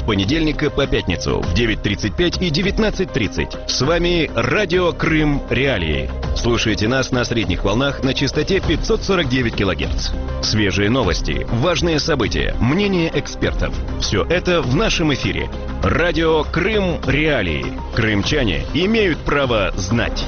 понедельника по пятницу в 9:35 и 19:30. С вами Радио Крым Реалии. Слушайте нас на средних волнах на частоте 549 кГц. Свежие новости, важные события, мнения экспертов. Все это в нашем эфире. Радио Крым Реалии. Крымчане имеют право знать.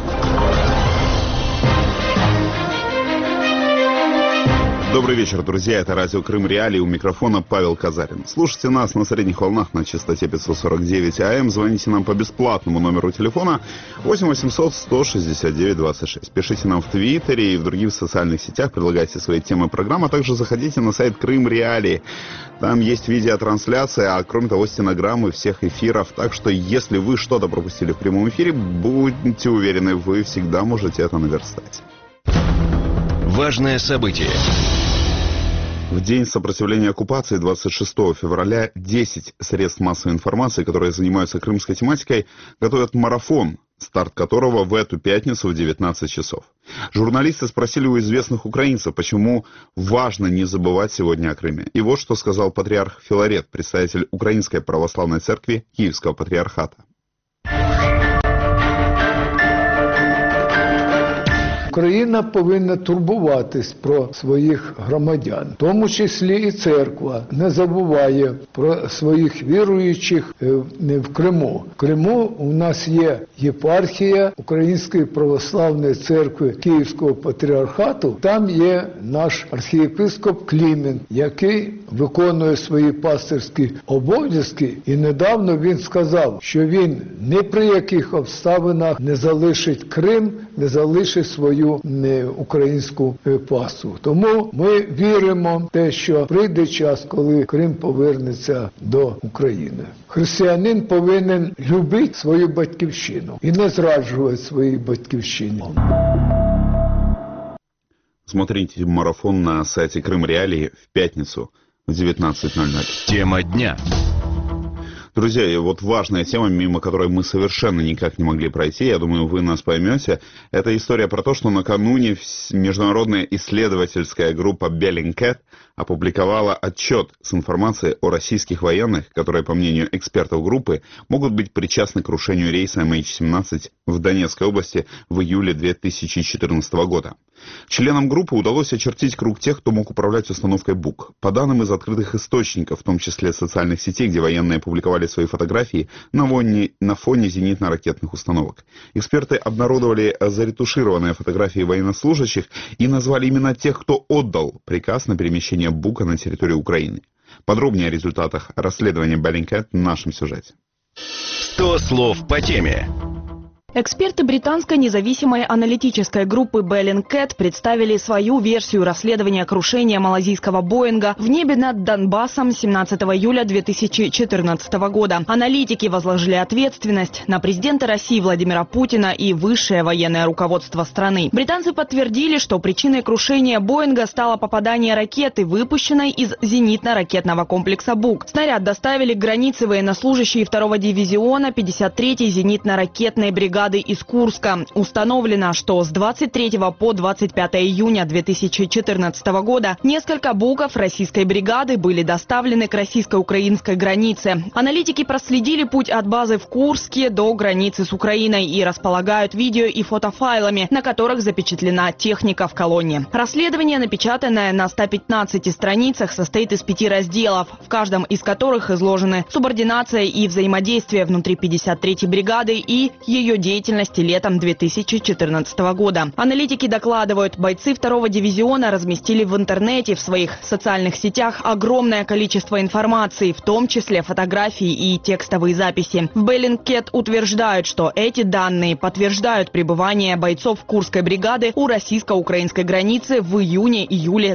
Добрый вечер, друзья. Это радио Крым Реалии. У микрофона Павел Казарин. Слушайте нас на средних волнах на частоте 549 АМ. Звоните нам по бесплатному номеру телефона 8 800 169 26. Пишите нам в Твиттере и в других социальных сетях. Предлагайте свои темы программы. А также заходите на сайт Крым Реалии. Там есть видеотрансляция, а кроме того стенограммы всех эфиров. Так что если вы что-то пропустили в прямом эфире, будьте уверены, вы всегда можете это наверстать. Важное событие. В день сопротивления оккупации 26 февраля 10 средств массовой информации, которые занимаются крымской тематикой, готовят марафон, старт которого в эту пятницу в 19 часов. Журналисты спросили у известных украинцев, почему важно не забывать сегодня о Крыме. И вот что сказал патриарх Филарет, представитель Украинской православной церкви Киевского патриархата. Україна повинна турбуватись про своїх громадян, в тому числі і церква не забуває про своїх віруючих в Криму. В Криму у нас є єпархія Української православної церкви Київського патріархату. Там є наш архієпископ Клімент, який виконує свої пастирські обов'язки. І недавно він сказав, що він ні при яких обставинах не залишить Крим, не залишить свою українську пасу. Тому ми віримо в те, що прийде час, коли Крим повернеться до України. Християнин повинен любити свою батьківщину і не зраджувати своїй батьківщині. Смотрите марафон на сайте Крым Реалии в пятницу в 19:00. Тема дня. Друзья, и вот важная тема, мимо которой мы совершенно никак не могли пройти, я думаю, вы нас поймете, это история про то, что накануне международная исследовательская группа Bellingcat опубликовала отчет с информацией о российских военных, которые, по мнению экспертов группы, могут быть причастны к крушению рейса MH17 в Донецкой области в июле 2014 года. Членам группы удалось очертить круг тех, кто мог управлять установкой БУК. По данным из открытых источников, в том числе социальных сетей, где военные публиковали свои фотографии на фоне зенитно-ракетных установок. Эксперты обнародовали заретушированные фотографии военнослужащих и назвали именно тех, кто отдал приказ на перемещение БУКа на территорию Украины. Подробнее о результатах расследования Bellingcat в нашем сюжете. 100 слов по теме. Эксперты британской независимой аналитической группы Bellingcat представили свою версию расследования крушения малазийского Боинга в небе над Донбассом 17 июля 2014 года. Аналитики возложили ответственность на президента России Владимира Путина и высшее военное руководство страны. Британцы подтвердили, что причиной крушения Боинга стало попадание ракеты, выпущенной из зенитно-ракетного комплекса БУК. Снаряд доставили к границе военнослужащие 2-го дивизиона 53-й зенитно-ракетной бригады из Курска. Установлено, что с 23 по 25 июня 2014 года несколько БУКов российской бригады были доставлены к российско-украинской границе. Аналитики проследили путь от базы в Курске до границы с Украиной и располагают видео и фотофайлами, на которых запечатлена техника в колонне. Расследование, напечатанное на 115 страницах, состоит из 5 разделов, в каждом из которых изложены субординация и взаимодействие внутри 53-й бригады и ее деятельности летом 2014 года. Аналитики докладывают, бойцы 2-го дивизиона разместили в интернете, в своих социальных сетях огромное количество информации, в том числе фотографии и текстовые записи. В Bellingcat утверждают, что эти данные подтверждают пребывание бойцов Курской бригады у российско-украинской границы в июне-июле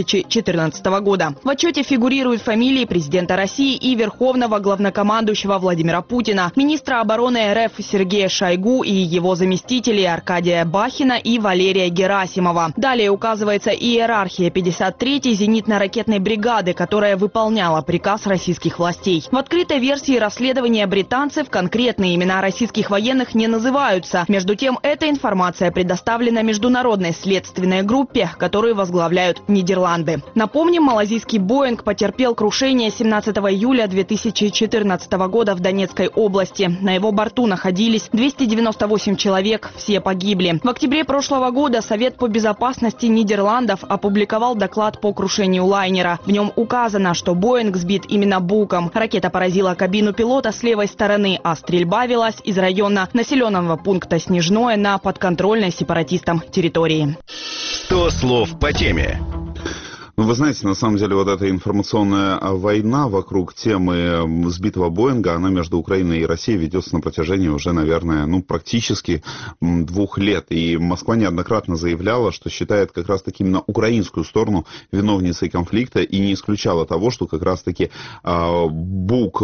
2014 года. В отчете фигурируют фамилии президента России и верховного главнокомандующего Владимира Путина, министра обороны РФ Сергея Шойгу Шойгу и его заместителей Аркадия Бахина и Валерия Герасимова. Далее указывается иерархия 53-й зенитно-ракетной бригады, которая выполняла приказ российских властей. В открытой версии расследования британцев конкретные имена российских военных не называются. Между тем, эта информация предоставлена международной следственной группе, которую возглавляют Нидерланды. Напомним, малазийский «Боинг» потерпел крушение 17 июля 2014 года в Донецкой области. На его борту находились 298 человек, все погибли. В октябре прошлого года Совет по безопасности Нидерландов опубликовал доклад по крушению лайнера. В нем указано, что «Боинг» сбит именно буком. Ракета поразила кабину пилота с левой стороны, а стрельба велась из района населенного пункта Снежное на подконтрольной сепаратистам территории. 100 слов по теме. Ну, вы знаете, на самом деле, вот эта информационная война вокруг темы сбитого Боинга, она между Украиной и Россией ведется на протяжении уже, наверное, практически 2 лет. И Москва неоднократно заявляла, что считает как раз-таки именно украинскую сторону виновницей конфликта и не исключала того, что как раз-таки бук,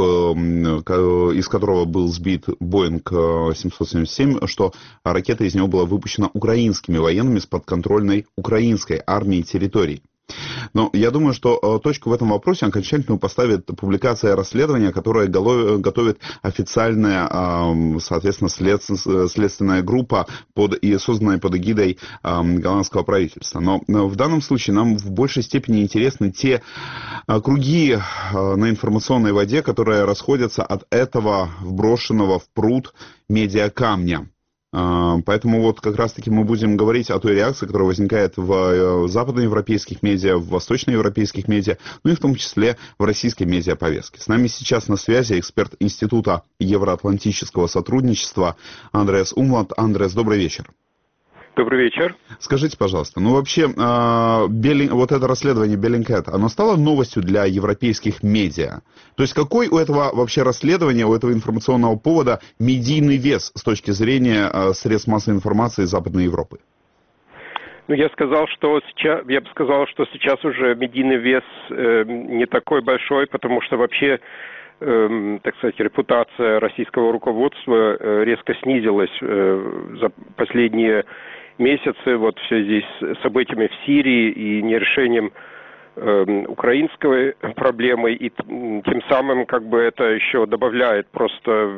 из которого был сбит Боинг 777, что ракета из него была выпущена украинскими военными с подконтрольной украинской армией территорий. Но я думаю, что точку в этом вопросе окончательно поставит публикация расследования, которое готовит официальная, соответственно, следственная группа, созданная под эгидой голландского правительства. Но в данном случае нам в большей степени интересны те круги на информационной воде, которые расходятся от этого вброшенного в пруд медиакамня. Поэтому вот как раз-таки мы будем говорить о той реакции, которая возникает в западноевропейских медиа, в восточноевропейских медиа, ну и в том числе в российской медиаповестке. С нами сейчас на связи эксперт Института евроатлантического сотрудничества Андреас Умланд. Андреас, добрый вечер. Добрый вечер. Скажите, пожалуйста, вообще вот это расследование Bellingcat, оно стало новостью для европейских медиа? То есть какой у этого вообще расследования, у этого информационного повода медийный вес с точки зрения средств массовой информации Западной Европы? Я бы сказал, что сейчас уже медийный вес не такой большой, потому что вообще, так сказать, репутация российского руководства резко снизилась за последние месяцы вот в связи с событиями в Сирии и нерешением украинской проблемы, и тем самым это еще добавляет просто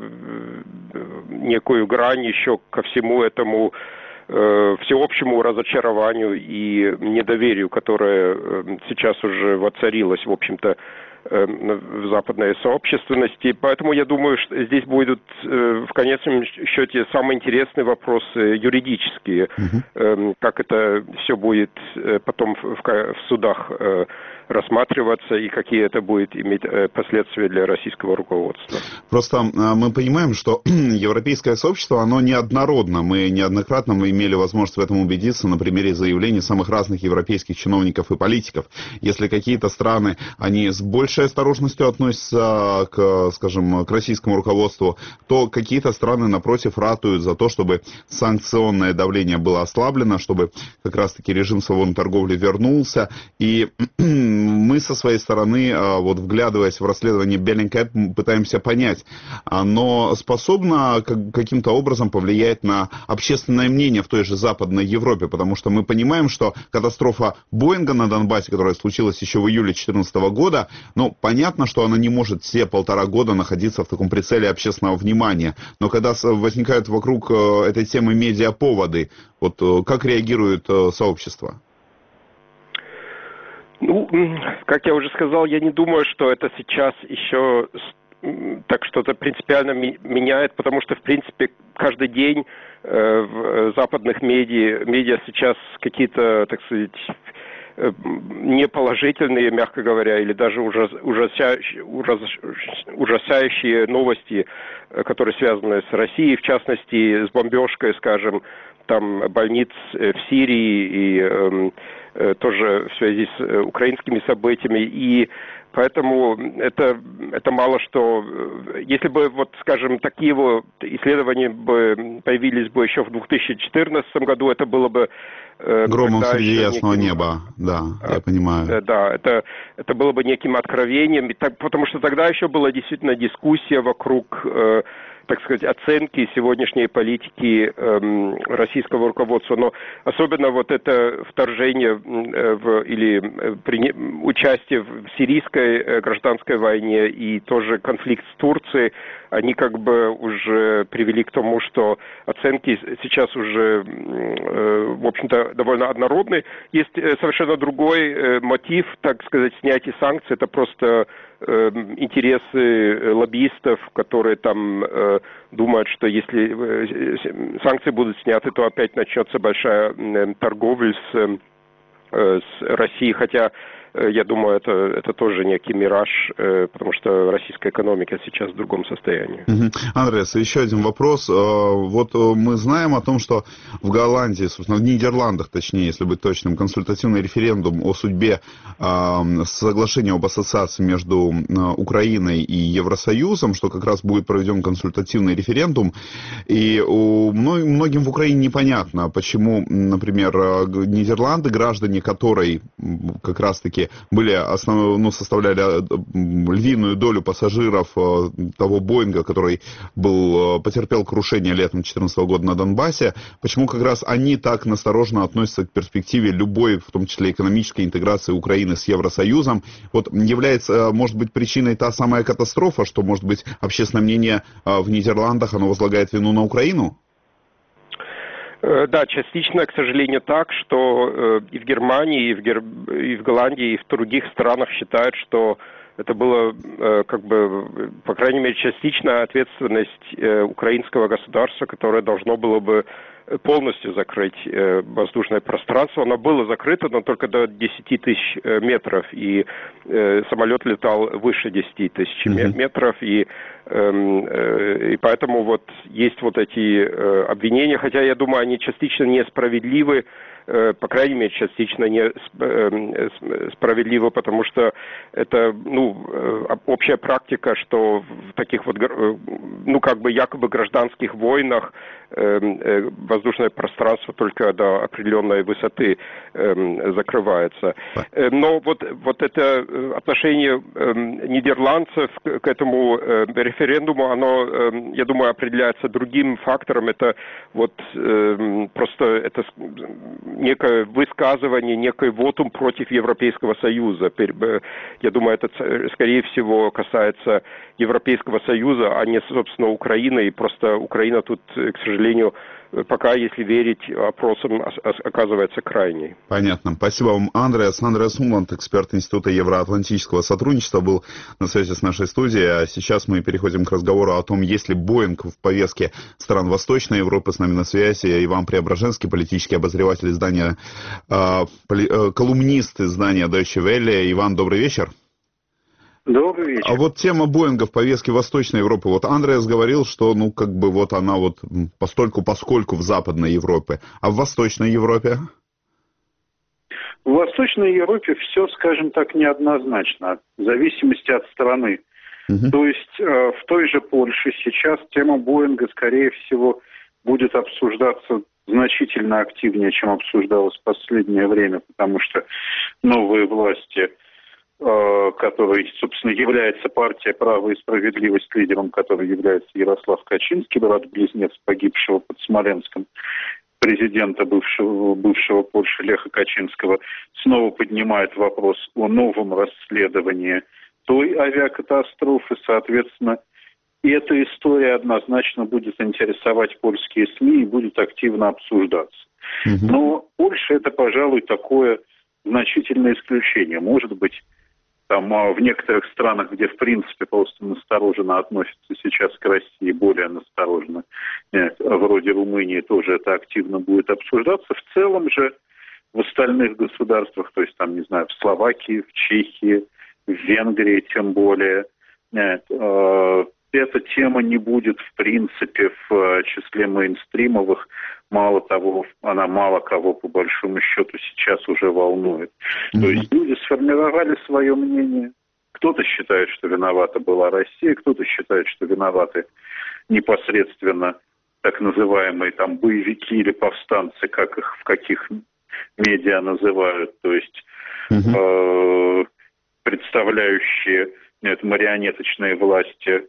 некую грань еще ко всему этому всеобщему разочарованию и недоверию, которое сейчас уже воцарилось, в общем-то, в западной сообщественности. Поэтому я думаю, что здесь будут в конечном счете самые интересные вопросы юридические, как это все будет потом в судах рассматриваться и какие это будет иметь последствия для российского руководства. Просто мы понимаем, что европейское сообщество, оно неоднородно. Мы неоднократно имели возможность в этом убедиться на примере заявлений самых разных европейских чиновников и политиков. Если какие-то страны, они с большей осторожностью относятся к российскому руководству, то какие-то страны, напротив, ратуют за то, чтобы санкционное давление было ослаблено, чтобы как раз-таки режим свободной торговли вернулся. И мы со своей стороны, вот вглядываясь в расследование Bellingcat, пытаемся понять, оно способно каким-то образом повлиять на общественное мнение в той же Западной Европе, потому что мы понимаем, что катастрофа Боинга на Донбассе, которая случилась еще в июле 2014 года, понятно, что она не может все 1,5 года находиться в таком прицеле общественного внимания, но когда возникают вокруг этой темы медиаповоды, вот как реагирует сообщество? Как я уже сказал, я не думаю, что это сейчас еще так что-то принципиально меняет, потому что, в принципе, каждый день в западных медиа сейчас какие-то, так сказать, неположительные, мягко говоря, или даже ужасающие новости, которые связаны с Россией, в частности, с бомбежкой, скажем, там больниц в Сирии и тоже в связи с украинскими событиями, и поэтому это мало что... Если бы, скажем, такие исследования бы появились бы еще в 2014 году, это было бы... Громом среди ясного неба, да, я понимаю. Да, это было бы неким откровением, потому что тогда еще была действительно дискуссия вокруг так сказать, оценки сегодняшней политики российского руководства. Но особенно вот это вторжение участие в сирийской гражданской войне и тоже конфликт с Турцией, они как бы уже привели к тому, что оценки сейчас уже, в общем-то, довольно однородны. Есть совершенно другой мотив, так сказать, снятия санкций. Это просто интересы лоббистов, которые там думают, что если санкции будут сняты, то опять начнется большая торговля с Россией, хотя я думаю, это тоже некий мираж, потому что российская экономика сейчас в другом состоянии. Андреас, еще один вопрос. Вот мы знаем о том, что в Голландии, собственно, в Нидерландах, точнее, если быть точным, консультативный референдум о судьбе соглашения об ассоциации между Украиной и Евросоюзом, что как раз будет проведен консультативный референдум. И многим в Украине непонятно, почему, например, Нидерланды, граждане которой как раз-таки составляли львиную долю пассажиров того Боинга, который потерпел крушение летом 2014 года на Донбассе, почему как раз они так настороженно относятся к перспективе любой, в том числе экономической интеграции Украины с Евросоюзом. Вот является, может быть, причиной та самая катастрофа, что, может быть, общественное мнение в Нидерландах, оно возлагает вину на Украину? Да, частично, к сожалению, так, что и в Германии, и в Голландии, и в других странах считают, что это было, по крайней мере, частичная ответственность украинского государства, которое должно было бы полностью закрыть воздушное пространство. Оно было закрыто, но только до 10 тысяч метров, и самолет летал выше 10 тысяч метров, и поэтому вот есть вот эти обвинения, хотя я думаю, они частично несправедливы, по крайней мере, частично несправедливо, потому что это, общая практика, что в таких вот, якобы гражданских войнах воздушное пространство только до определенной высоты закрывается. Но вот это отношение нидерландцев к этому референдуму, оно, я думаю, определяется другим фактором. Это вот просто это некое высказывание, некий вотум против Европейского Союза. Я думаю, это, скорее всего, касается Европейского Союза, а не, собственно, Украины. И просто Украина тут, к сожалению, пока, если верить опросам, оказывается крайней. Понятно. Спасибо вам, Андреас. Андреас Умланд, эксперт Института евроатлантического сотрудничества, был на связи с нашей студией. А сейчас мы переходим к разговору о том, есть ли Боинг в повестке стран Восточной Европы. С нами на связи Иван Преображенский, политический обозреватель издания, колумнист издания Deutsche Welle. Иван, добрый вечер. Добрый вечер. А вот тема Боинга в повестке Восточной Европы. Вот Андреас говорил, что, она постольку-поскольку в Западной Европе. А в Восточной Европе? В Восточной Европе все, скажем так, неоднозначно, в зависимости от страны. То есть в той же Польше сейчас тема Боинга, скорее всего, будет обсуждаться значительно активнее, чем обсуждалось в последнее время, потому что новые власти, который, собственно, является партия «Право и справедливость», лидером которой является Ярослав Качинский, брат-близнец погибшего под Смоленском, президента бывшего Польши Леха Качинского, снова поднимает вопрос о новом расследовании той авиакатастрофы. Соответственно, эта история однозначно будет интересовать польские СМИ и будет активно обсуждаться. Но Польша – это, пожалуй, такое значительное исключение. Может быть, там в некоторых странах, где в принципе просто настороженно относятся сейчас к России, более настороженно, вроде Румынии, тоже это активно будет обсуждаться. В целом же в остальных государствах, то есть там, не знаю, в Словакии, в Чехии, в Венгрии тем более, эта тема не будет в принципе в числе мейнстримовых. Мало того, она мало кого по большому счету сейчас уже волнует. То есть люди сформировали свое мнение. Кто-то считает, что виновата была Россия, кто-то считает, что виноваты непосредственно так называемые там боевики или повстанцы, как их в каких медиа называют, то есть представляющие марионеточные власти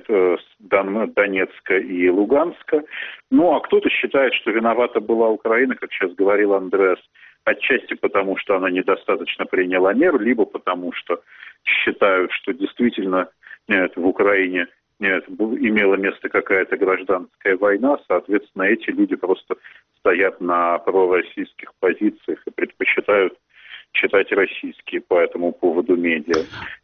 Донецка и Луганска. Ну, а кто-то считает, что виновата была Украина, как сейчас говорил Андреас, отчасти потому, что она недостаточно приняла меру, либо потому, что считают, что действительно в Украине имела место какая-то гражданская война, соответственно, эти люди просто стоят на пророссийских позициях и предпочитают читать российские по этому поводу медиа.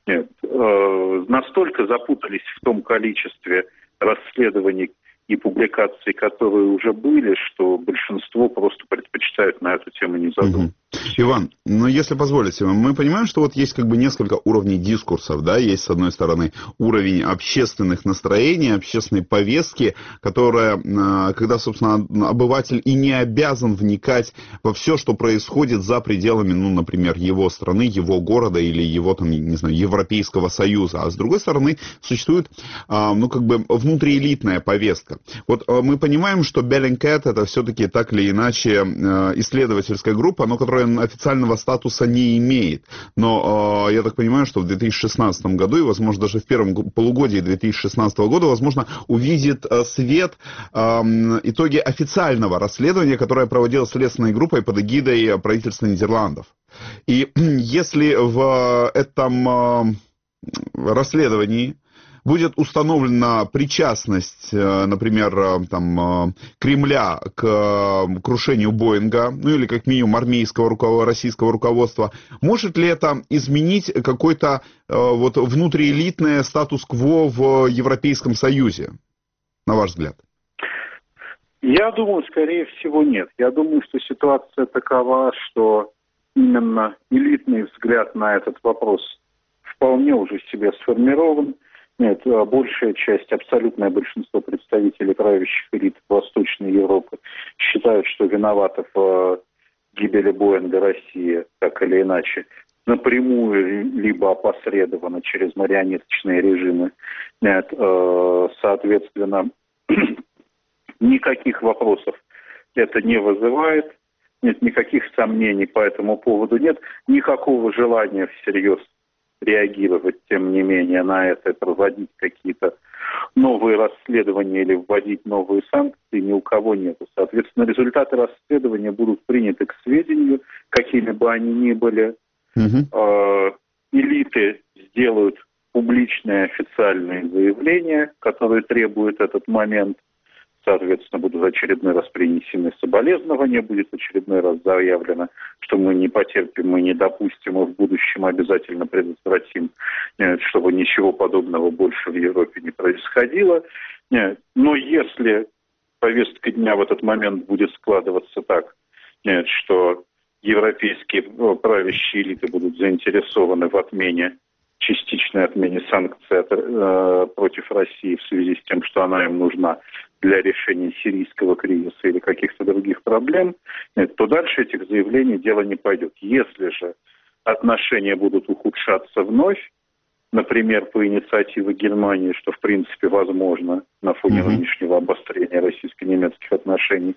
Настолько запутались в том количестве расследований и публикаций, которые уже были, что большинство просто предпочитают на эту тему не задумываться. Иван, ну если позволите, мы понимаем, что вот есть как бы несколько уровней дискурсов, да, есть с одной стороны уровень общественных настроений, общественной повестки, которая, когда, собственно, обыватель и не обязан вникать во все, что происходит за пределами, ну, например, его страны, его города или его, там, не знаю, Европейского Союза, а с другой стороны существует, ну, как бы внутриэлитная повестка. Вот мы понимаем, что Bellingcat это все-таки так или иначе исследовательская группа, но которая официального статуса не имеет. Но я так понимаю, что в 2016 году, и, возможно, даже в первом полугодии 2016 года, возможно, увидит свет итоги официального расследования, которое проводилось следственной группой под эгидой правительства Нидерландов. И если в этом расследовании будет установлена причастность, например, там, Кремля к крушению Боинга, ну или как минимум армейского российского руководства, может ли это изменить какой-то вот внутриэлитный статус-кво в Европейском Союзе, на ваш взгляд? Я думаю, скорее всего, нет. Я думаю, что ситуация такова, что именно элитный взгляд на этот вопрос вполне уже себе сформирован. Нет, большая часть, абсолютное большинство представителей правящих элит Восточной Европы считают, что виновата в гибели Боинга Россия, так или иначе, напрямую либо опосредованно через марионеточные режимы. Нет, соответственно, никаких вопросов это не вызывает, нет, никаких сомнений по этому поводу нет, никакого желания всерьез реагировать, тем не менее, на это, проводить какие-то новые расследования или вводить новые санкции ни у кого нет. Соответственно, результаты расследования будут приняты к сведению, какими бы они ни были. Элиты сделают публичные официальные заявления, которые требуют этот момент. Соответственно, будут в очередной раз принесены соболезнования, будет в очередной раз заявлено, что мы не потерпим, мы не допустим, и в будущем обязательно предотвратим, чтобы ничего подобного больше в Европе не происходило. Но если повестка дня в этот момент будет складываться так, что европейские правящие элиты будут заинтересованы в отмене, частичной отмене санкций против России в связи с тем, что она им нужна для решения сирийского кризиса или каких-то других проблем, то дальше этих заявлений дело не пойдет. Если же отношения будут ухудшаться вновь, например, по инициативе Германии, что в принципе возможно на фоне нынешнего обострения российско-немецких отношений,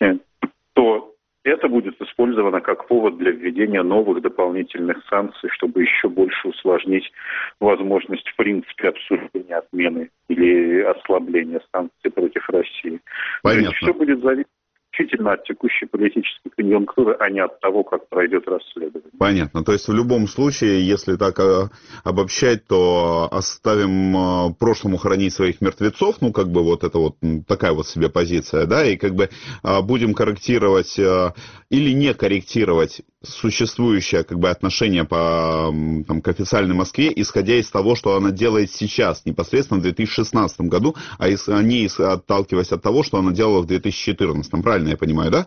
то это будет использовано как повод для введения новых дополнительных санкций, чтобы еще больше усложнить возможность, в принципе, обсуждения отмены или ослабления санкций против России. Понятно. То есть все будет зависеть исключительно от текущей политической конъюнктуры, а не от того, как пройдет расследование. Понятно. То есть в любом случае, если так обобщать, то оставим прошлому хоронить своих мертвецов, ну как бы вот это вот такая вот себе позиция, да, и как бы будем корректировать или не корректировать существующее как бы отношение к официальной Москве, исходя из того, что она делает сейчас, непосредственно в 2016 году, а не отталкиваясь от того, что она делала в 2014. Правильно я понимаю, да?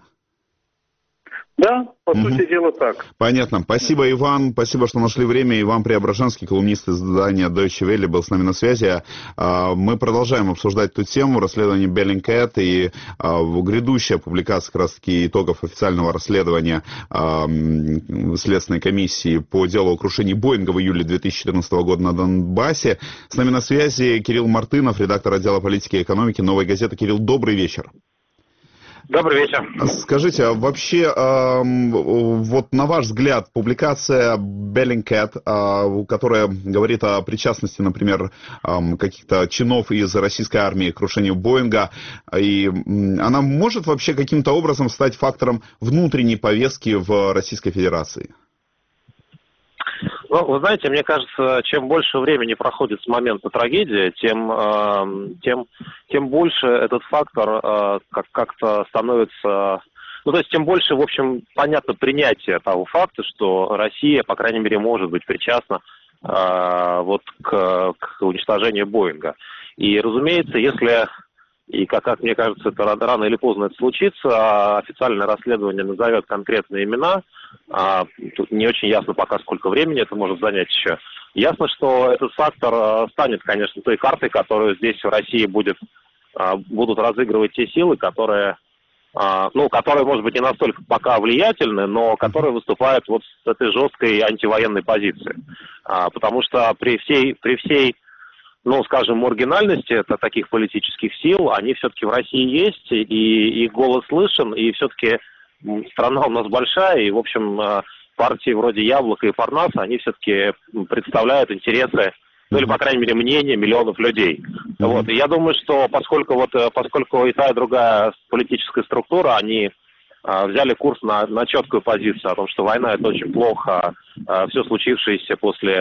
Да, по сути дела так. Понятно. Спасибо, Иван. Спасибо, что нашли время. Иван Преображенский, колумнист издания Deutsche Welle, был с нами на связи. Мы продолжаем обсуждать эту тему, расследование Bellingcat и грядущая публикация как раз-таки итогов официального расследования Следственной комиссии по делу о крушении Боинга в июле 2014 года на Донбассе. С нами на связи Кирилл Мартынов, редактор отдела политики и экономики «Новой газеты». Кирилл, добрый вечер. Добрый вечер. Скажите, а вообще, вот на ваш взгляд, публикация Bellingcat, которая говорит о причастности, например, каких-то чинов из российской армии к крушению Боинга, и она может вообще каким-то образом стать фактором внутренней повестки в Российской Федерации? Ну, вы знаете, мне кажется, чем больше времени проходит с момента трагедии, тем больше этот фактор как-то становится... Ну, то есть, тем больше, в общем, понятно принятие того факта, что Россия, по крайней мере, может быть причастна вот к уничтожению Боинга. И, разумеется, если... И, как мне кажется, это рано или поздно это случится, официальное расследование назовет конкретные имена. Тут не очень ясно пока, сколько времени это может занять еще. Ясно, что этот фактор станет, конечно, той картой, которую здесь в России будут разыгрывать те силы, которые, может быть, не настолько пока влиятельны, но которые выступают вот с этой жесткой антивоенной позиции. Потому что при всей скажем, маргинальности таких политических сил, они все-таки в России есть, и их голос слышен, и все-таки страна у нас большая, и, в общем, партии вроде Яблока и Парнаса, они все-таки представляют интересы, или, по крайней мере, мнение миллионов людей. Вот. И я думаю, что поскольку и та, и другая политическая структура, они взяли курс на четкую позицию о том, что война — это очень плохо, все случившееся после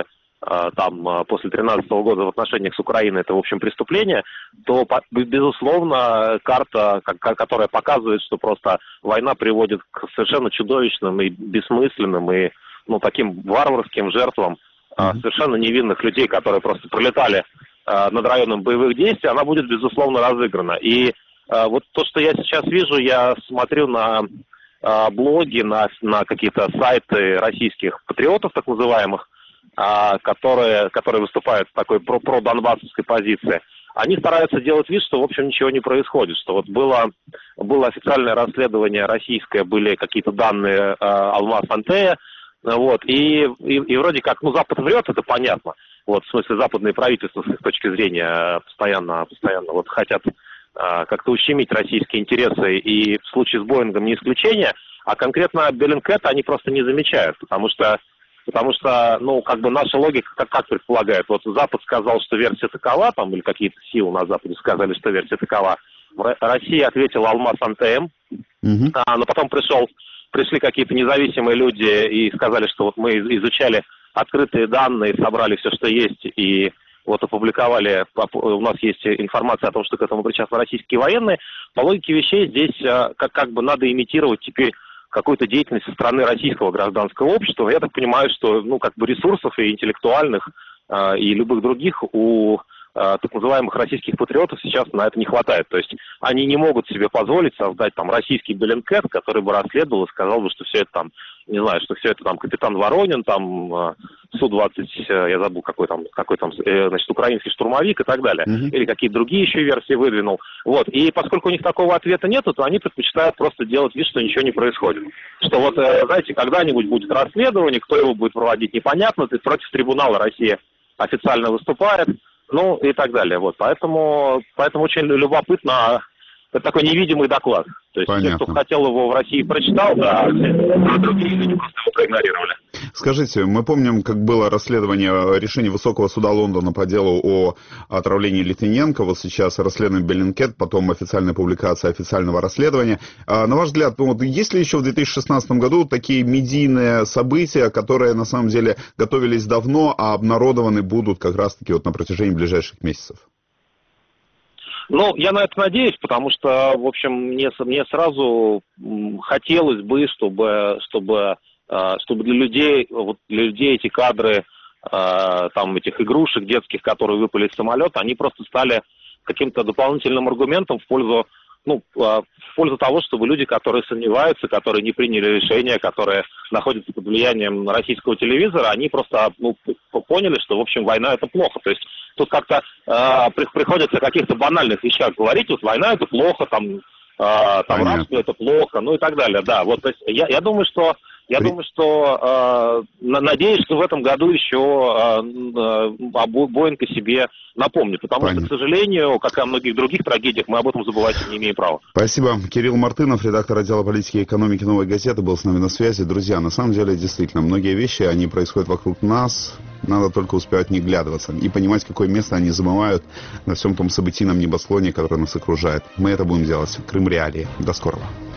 2013 года в отношениях с Украиной — это, в общем, преступление, то, безусловно, карта, которая показывает, что просто война приводит к совершенно чудовищным и бессмысленным и, таким варварским жертвам совершенно невинных людей, которые просто пролетали над районом боевых действий, она будет, безусловно, разыграна. И вот то, что я сейчас вижу, я смотрю на блоги, на какие-то сайты российских патриотов, так называемых, которые выступают в такой про-донбассовской позиции, они стараются делать вид, что, в общем, ничего не происходит, что вот было официальное расследование российское, были какие-то данные Алмаз Антея, вот, и вроде как, Запад врет, это понятно, вот, в смысле, западные правительства, с их точки зрения, постоянно вот хотят как-то ущемить российские интересы, и в случае с Боингом не исключение, а конкретно Bellingcat они просто не замечают, потому что, наша логика как предполагает. Вот Запад сказал, что версия такова, или какие-то силы на Западе сказали, что версия такова. Россия ответила Алмаз Антеем, но потом пришли какие-то независимые люди и сказали, что вот мы изучали открытые данные, собрали все, что есть, и вот опубликовали, у нас есть информация о том, что к этому причастны российские военные. По логике вещей здесь как бы надо имитировать теперь какую-то деятельность со стороны российского гражданского общества. Я так понимаю, что ресурсов и интеллектуальных, и любых других у так называемых российских патриотов сейчас на это не хватает. То есть они не могут себе позволить создать российский Bellingcat, который бы расследовал и сказал бы, что все это что все это капитан Воронин, Су-20, я забыл, какой украинский штурмовик и так далее. Или какие-то другие еще версии выдвинул. Вот. И поскольку у них такого ответа нету, то они предпочитают просто делать вид, что ничего не происходит. Что вот, знаете, когда-нибудь будет расследование, кто его будет проводить, непонятно, против трибунала Россия официально выступает, и так далее. Вот. Поэтому очень любопытно, это такой невидимый доклад. То есть те, кто хотел его в России, прочитал, а другие люди просто его проигнорировали. Скажите, мы помним, как было расследование решения Высокого суда Лондона по делу о отравлении Литвиненко, вот сейчас расследование Bellingcat, потом официальная публикация официального расследования. На ваш взгляд, есть ли еще в 2016 году такие медийные события, которые на самом деле готовились давно, а обнародованы будут как раз-таки на протяжении ближайших месяцев? Я на это надеюсь, потому что, в общем, мне сразу хотелось бы, чтобы для людей эти кадры, этих игрушек детских, которые выпали из самолета, они просто стали каким-то дополнительным аргументом в пользу того, чтобы люди, которые сомневаются, которые не приняли решения, которые находятся под влиянием российского телевизора, они просто поняли, что, в общем, война — это плохо. То есть тут как-то приходится о каких-то банальных вещах говорить, вот война — это плохо, рабство — это плохо, и так далее. Да, вот, то есть я думаю, что Я думаю, что, надеюсь, что в этом году еще Боинг о себе напомнит, потому что, к сожалению, как и о многих других трагедиях, мы об этом забывать не имеем права. Спасибо. Кирилл Мартынов, редактор отдела политики и экономики «Новой газеты», был с нами на связи. Друзья, на самом деле, действительно, многие вещи, они происходят вокруг нас, надо только успевать не вглядываться и понимать, какое место они занимают на всем том событийном небосклоне, который нас окружает. Мы это будем делать. Крым Реалии. До скорого.